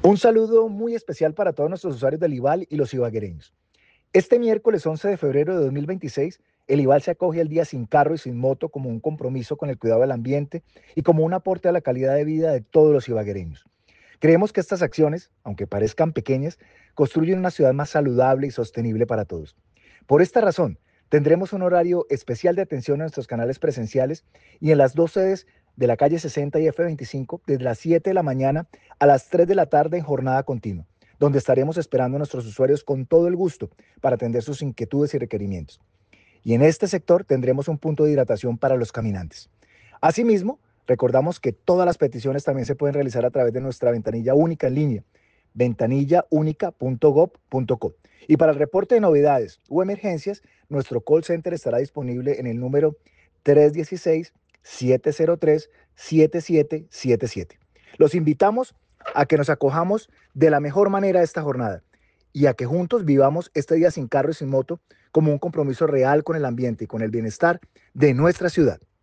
Un saludo muy especial para todos nuestros usuarios del IVAL y los ibaguereños. Este miércoles 11 de febrero de 2026, el IVAL se acoge al Día Sin Carro y Sin Moto como un compromiso con el cuidado del ambiente y como un aporte a la calidad de vida de todos los ibaguereños. Creemos que estas acciones, aunque parezcan pequeñas, construyen una ciudad más saludable y sostenible para todos. Por esta razón, tendremos un horario especial de atención a nuestros canales presenciales y en las dos sedes de la calle 60 y F25 desde las 7 de la mañana a las 3 de la tarde en jornada continua, donde estaremos esperando a nuestros usuarios con todo el gusto para atender sus inquietudes y requerimientos. Y en este sector tendremos un punto de hidratación para los caminantes. Asimismo, recordamos que todas las peticiones también se pueden realizar a través de nuestra ventanilla única en línea, ventanillaunica.gov.co. Y para el reporte de novedades o emergencias, nuestro call center estará disponible en el número 316-703-7777. Los invitamos a que nos acojamos de la mejor manera a esta jornada y a que juntos vivamos este día sin carro y sin moto como un compromiso real con el ambiente y con el bienestar de nuestra ciudad.